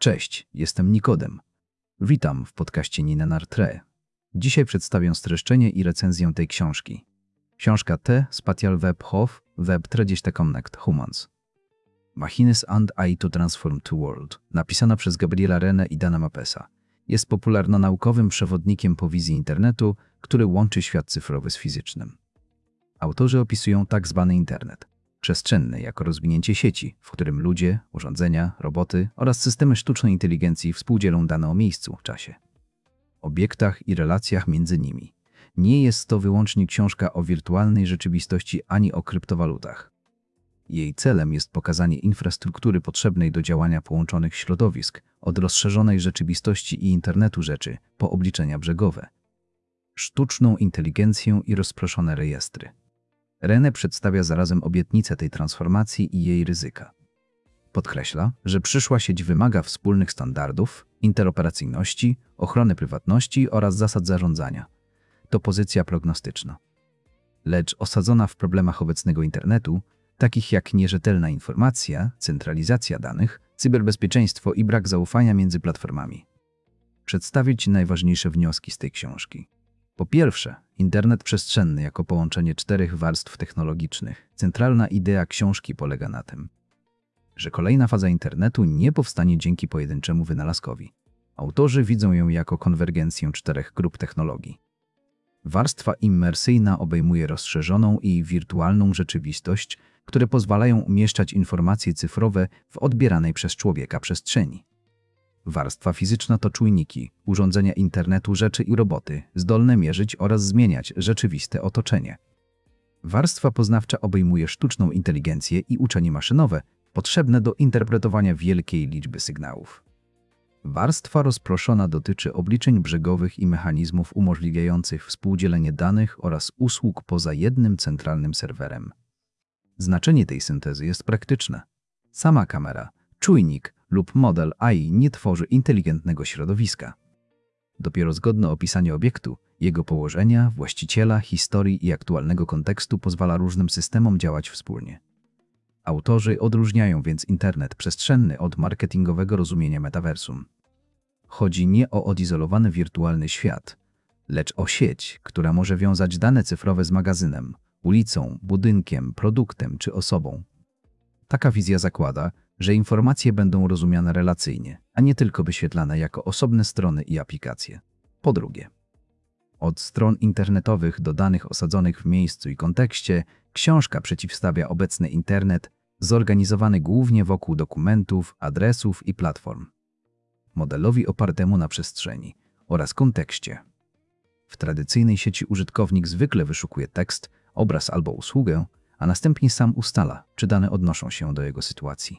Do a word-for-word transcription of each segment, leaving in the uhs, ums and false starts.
Cześć, jestem Nikodem. Witam w podcaście Ninenartre. Dzisiaj przedstawię streszczenie i recenzję tej książki. Książka T. Spatial Web of Web trzydzieści Connect Humans. Machines and A I to Transform the World, napisana przez Gabriela Renę i Dana Mapesa. Jest popularno-naukowym przewodnikiem po wizji internetu, który łączy świat cyfrowy z fizycznym. Autorzy opisują tak zwany internet przestrzenny jako rozwinięcie sieci, w którym ludzie, urządzenia, roboty oraz systemy sztucznej inteligencji współdzielą dane o miejscu, czasie, obiektach i relacjach między nimi. Nie jest to wyłącznie książka o wirtualnej rzeczywistości ani o kryptowalutach. Jej celem jest pokazanie infrastruktury potrzebnej do działania połączonych środowisk, od rozszerzonej rzeczywistości i internetu rzeczy po obliczenia brzegowe, sztuczną inteligencję i rozproszone rejestry. René przedstawia zarazem obietnicę tej transformacji i jej ryzyka. Podkreśla, że przyszła sieć wymaga wspólnych standardów, interoperacyjności, ochrony prywatności oraz zasad zarządzania. To pozycja prognostyczna, lecz osadzona w problemach obecnego internetu, takich jak nierzetelna informacja, centralizacja danych, cyberbezpieczeństwo i brak zaufania między platformami. Przedstawić najważniejsze wnioski z tej książki. Po pierwsze, internet przestrzenny jako połączenie czterech warstw technologicznych. Centralna idea książki polega na tym, że kolejna faza internetu nie powstanie dzięki pojedynczemu wynalazkowi. Autorzy widzą ją jako konwergencję czterech grup technologii. Warstwa immersyjna obejmuje rozszerzoną i wirtualną rzeczywistość, które pozwalają umieszczać informacje cyfrowe w odbieranej przez człowieka przestrzeni. Warstwa fizyczna to czujniki, urządzenia internetu rzeczy i roboty, zdolne mierzyć oraz zmieniać rzeczywiste otoczenie. Warstwa poznawcza obejmuje sztuczną inteligencję i uczenie maszynowe, potrzebne do interpretowania wielkiej liczby sygnałów. Warstwa rozproszona dotyczy obliczeń brzegowych i mechanizmów umożliwiających współdzielenie danych oraz usług poza jednym centralnym serwerem. Znaczenie tej syntezy jest praktyczne. Sama kamera, czujnik lub model A I nie tworzy inteligentnego środowiska. Dopiero zgodne opisanie obiektu, jego położenia, właściciela, historii i aktualnego kontekstu pozwala różnym systemom działać wspólnie. Autorzy odróżniają więc internet przestrzenny od marketingowego rozumienia metaversum. Chodzi nie o odizolowany wirtualny świat, lecz o sieć, która może wiązać dane cyfrowe z magazynem, ulicą, budynkiem, produktem czy osobą. Taka wizja zakłada, że informacje będą rozumiane relacyjnie, a nie tylko wyświetlane jako osobne strony i aplikacje. Po drugie, od stron internetowych do danych osadzonych w miejscu i kontekście, książka przeciwstawia obecny internet zorganizowany głównie wokół dokumentów, adresów i platform, modelowi opartemu na przestrzeni oraz kontekście. W tradycyjnej sieci użytkownik zwykle wyszukuje tekst, obraz albo usługę, a następnie sam ustala, czy dane odnoszą się do jego sytuacji.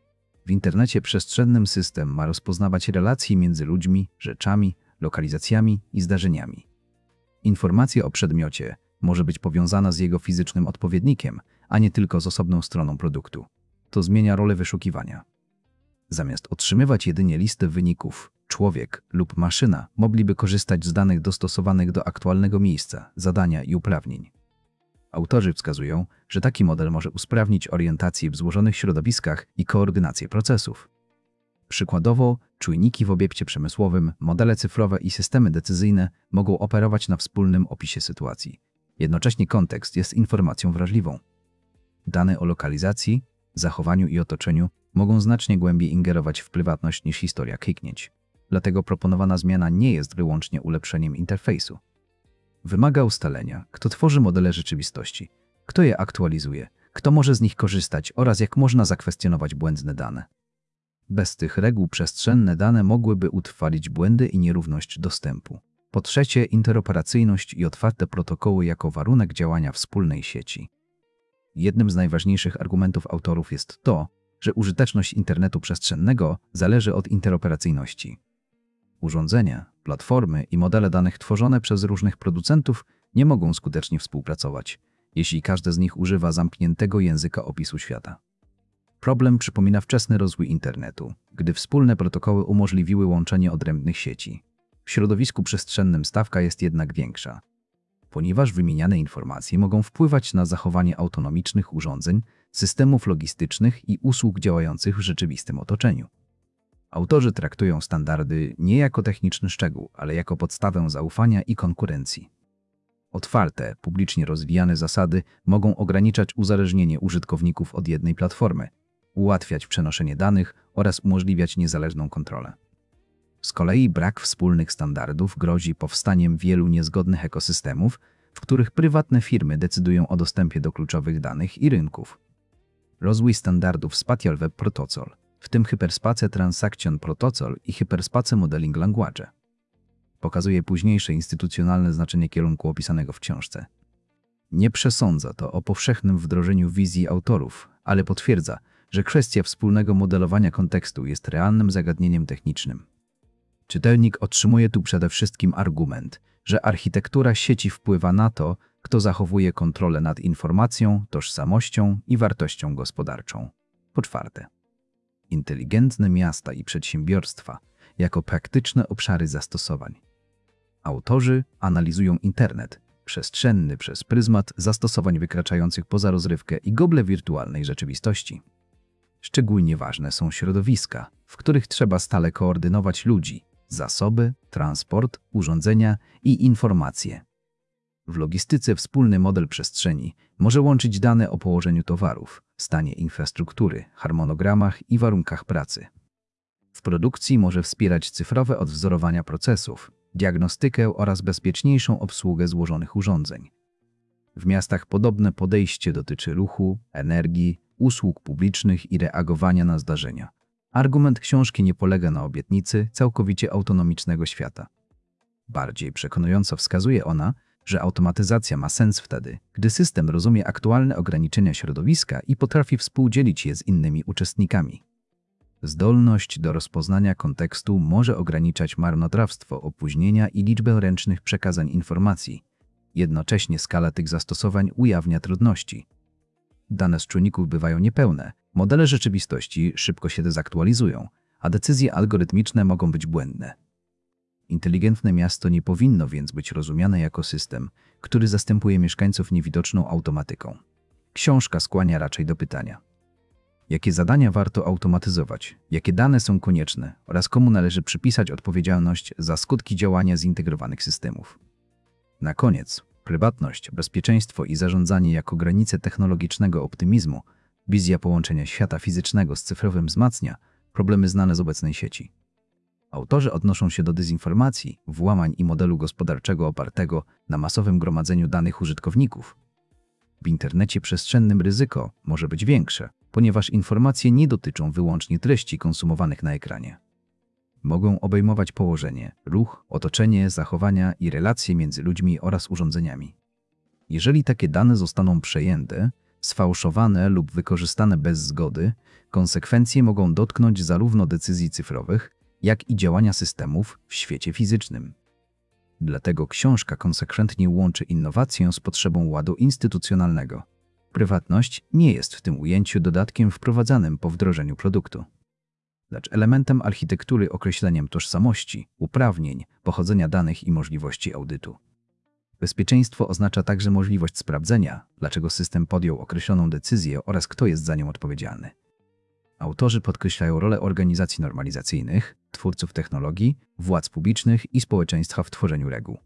W internecie przestrzennym system ma rozpoznawać relacje między ludźmi, rzeczami, lokalizacjami i zdarzeniami. Informacja o przedmiocie może być powiązana z jego fizycznym odpowiednikiem, a nie tylko z osobną stroną produktu. To zmienia rolę wyszukiwania. Zamiast otrzymywać jedynie listę wyników, człowiek lub maszyna mogliby korzystać z danych dostosowanych do aktualnego miejsca, zadania i uprawnień. Autorzy wskazują, że taki model może usprawnić orientację w złożonych środowiskach i koordynację procesów. Przykładowo, czujniki w obiekcie przemysłowym, modele cyfrowe i systemy decyzyjne mogą operować na wspólnym opisie sytuacji. Jednocześnie kontekst jest informacją wrażliwą. Dane o lokalizacji, zachowaniu i otoczeniu mogą znacznie głębiej ingerować w prywatność niż historia kliknięć. Dlatego proponowana zmiana nie jest wyłącznie ulepszeniem interfejsu. Wymaga ustalenia, kto tworzy modele rzeczywistości, kto je aktualizuje, kto może z nich korzystać oraz jak można zakwestionować błędne dane. Bez tych reguł przestrzenne dane mogłyby utrwalić błędy i nierówność dostępu. Po trzecie, interoperacyjność i otwarte protokoły jako warunek działania wspólnej sieci. Jednym z najważniejszych argumentów autorów jest to, że użyteczność internetu przestrzennego zależy od interoperacyjności. Urządzenia, platformy i modele danych tworzone przez różnych producentów nie mogą skutecznie współpracować, jeśli każdy z nich używa zamkniętego języka opisu świata. Problem przypomina wczesny rozwój internetu, gdy wspólne protokoły umożliwiły łączenie odrębnych sieci. W środowisku przestrzennym stawka jest jednak większa, ponieważ wymieniane informacje mogą wpływać na zachowanie autonomicznych urządzeń, systemów logistycznych i usług działających w rzeczywistym otoczeniu. Autorzy traktują standardy nie jako techniczny szczegół, ale jako podstawę zaufania i konkurencji. Otwarte, publicznie rozwijane zasady mogą ograniczać uzależnienie użytkowników od jednej platformy, ułatwiać przenoszenie danych oraz umożliwiać niezależną kontrolę. Z kolei brak wspólnych standardów grozi powstaniem wielu niezgodnych ekosystemów, w których prywatne firmy decydują o dostępie do kluczowych danych i rynków. Rozwój standardów Spatial Web Protocol, w tym Hyperspace Transaction Protocol i Hyperspace Modeling Language, pokazuje późniejsze instytucjonalne znaczenie kierunku opisanego w książce. Nie przesądza to o powszechnym wdrożeniu wizji autorów, ale potwierdza, że kwestia wspólnego modelowania kontekstu jest realnym zagadnieniem technicznym. Czytelnik otrzymuje tu przede wszystkim argument, że architektura sieci wpływa na to, kto zachowuje kontrolę nad informacją, tożsamością i wartością gospodarczą. Po czwarte, inteligentne miasta i przedsiębiorstwa jako praktyczne obszary zastosowań. Autorzy analizują internet przestrzenny przez pryzmat zastosowań wykraczających poza rozrywkę i gogle wirtualnej rzeczywistości. Szczególnie ważne są środowiska, w których trzeba stale koordynować ludzi, zasoby, transport, urządzenia i informacje. W logistyce wspólny model przestrzeni może łączyć dane o położeniu towarów, stanie infrastruktury, harmonogramach i warunkach pracy. W produkcji może wspierać cyfrowe odwzorowania procesów, diagnostykę oraz bezpieczniejszą obsługę złożonych urządzeń. W miastach podobne podejście dotyczy ruchu, energii, usług publicznych i reagowania na zdarzenia. Argument książki nie polega na obietnicy całkowicie autonomicznego świata. Bardziej przekonująco wskazuje ona, że automatyzacja ma sens wtedy, gdy system rozumie aktualne ograniczenia środowiska i potrafi współdzielić je z innymi uczestnikami. Zdolność do rozpoznania kontekstu może ograniczać marnotrawstwo, opóźnienia i liczbę ręcznych przekazań informacji. Jednocześnie skala tych zastosowań ujawnia trudności. Dane z czujników bywają niepełne, modele rzeczywistości szybko się dezaktualizują, a decyzje algorytmiczne mogą być błędne. Inteligentne miasto nie powinno więc być rozumiane jako system, który zastępuje mieszkańców niewidoczną automatyką. Książka skłania raczej do pytania: jakie zadania warto automatyzować, jakie dane są konieczne oraz komu należy przypisać odpowiedzialność za skutki działania zintegrowanych systemów. Na koniec, prywatność, bezpieczeństwo i zarządzanie jako granice technologicznego optymizmu, wizja połączenia świata fizycznego z cyfrowym wzmacnia problemy znane z obecnej sieci. Autorzy odnoszą się do dezinformacji, włamań i modelu gospodarczego opartego na masowym gromadzeniu danych użytkowników. W internecie przestrzennym ryzyko może być większe, ponieważ informacje nie dotyczą wyłącznie treści konsumowanych na ekranie. Mogą obejmować położenie, ruch, otoczenie, zachowania i relacje między ludźmi oraz urządzeniami. Jeżeli takie dane zostaną przejęte, sfałszowane lub wykorzystane bez zgody, konsekwencje mogą dotknąć zarówno decyzji cyfrowych, jak i działania systemów w świecie fizycznym. Dlatego książka konsekwentnie łączy innowację z potrzebą ładu instytucjonalnego. Prywatność nie jest w tym ujęciu dodatkiem wprowadzanym po wdrożeniu produktu, lecz elementem architektury określeniem tożsamości, uprawnień, pochodzenia danych i możliwości audytu. Bezpieczeństwo oznacza także możliwość sprawdzenia, dlaczego system podjął określoną decyzję oraz kto jest za nią odpowiedzialny. Autorzy podkreślają rolę organizacji normalizacyjnych, twórców technologii, władz publicznych i społeczeństwa w tworzeniu reguł.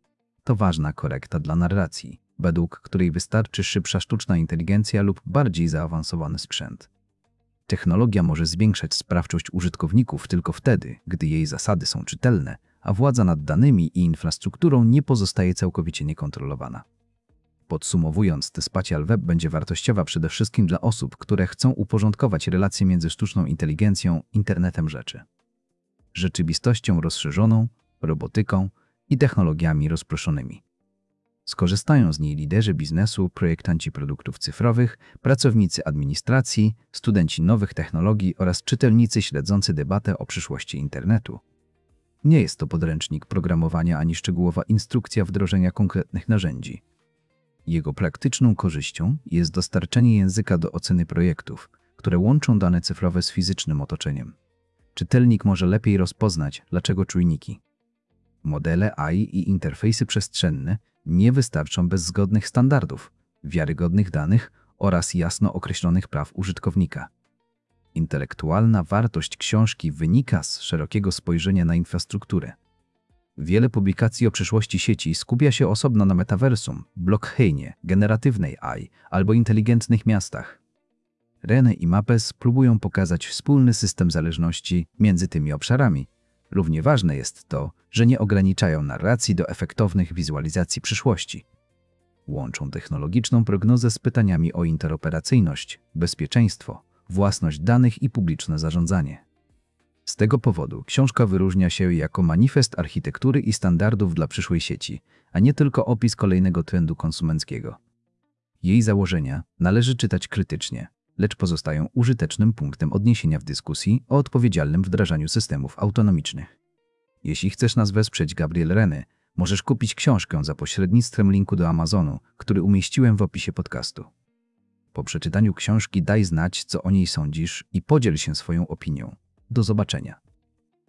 To ważna korekta dla narracji, według której wystarczy szybsza sztuczna inteligencja lub bardziej zaawansowany sprzęt. Technologia może zwiększać sprawczość użytkowników tylko wtedy, gdy jej zasady są czytelne, a władza nad danymi i infrastrukturą nie pozostaje całkowicie niekontrolowana. Podsumowując, Spatial Web będzie wartościowa przede wszystkim dla osób, które chcą uporządkować relacje między sztuczną inteligencją, internetem rzeczy, rzeczywistością rozszerzoną, robotyką i technologiami rozproszonymi. Skorzystają z niej liderzy biznesu, projektanci produktów cyfrowych, pracownicy administracji, studenci nowych technologii oraz czytelnicy śledzący debatę o przyszłości internetu. Nie jest to podręcznik programowania ani szczegółowa instrukcja wdrożenia konkretnych narzędzi. Jego praktyczną korzyścią jest dostarczenie języka do oceny projektów, które łączą dane cyfrowe z fizycznym otoczeniem. Czytelnik może lepiej rozpoznać, dlaczego czujniki, modele A I i interfejsy przestrzenne nie wystarczą bez zgodnych standardów, wiarygodnych danych oraz jasno określonych praw użytkownika. Intelektualna wartość książki wynika z szerokiego spojrzenia na infrastrukturę. Wiele publikacji o przyszłości sieci skupia się osobno na metaversum, blockchainie, generatywnej A I albo inteligentnych miastach. Rene i Mapes próbują pokazać wspólny system zależności między tymi obszarami. Równie ważne jest to, że nie ograniczają narracji do efektownych wizualizacji przyszłości. Łączą technologiczną prognozę z pytaniami o interoperacyjność, bezpieczeństwo, własność danych i publiczne zarządzanie. Z tego powodu książka wyróżnia się jako manifest architektury i standardów dla przyszłej sieci, a nie tylko opis kolejnego trendu konsumenckiego. Jej założenia należy czytać krytycznie, lecz pozostają użytecznym punktem odniesienia w dyskusji o odpowiedzialnym wdrażaniu systemów autonomicznych. Jeśli chcesz nas wesprzeć, Gabriel Rene, możesz kupić książkę za pośrednictwem linku do Amazonu, który umieściłem w opisie podcastu. Po przeczytaniu książki daj znać, co o niej sądzisz i podziel się swoją opinią. Do zobaczenia.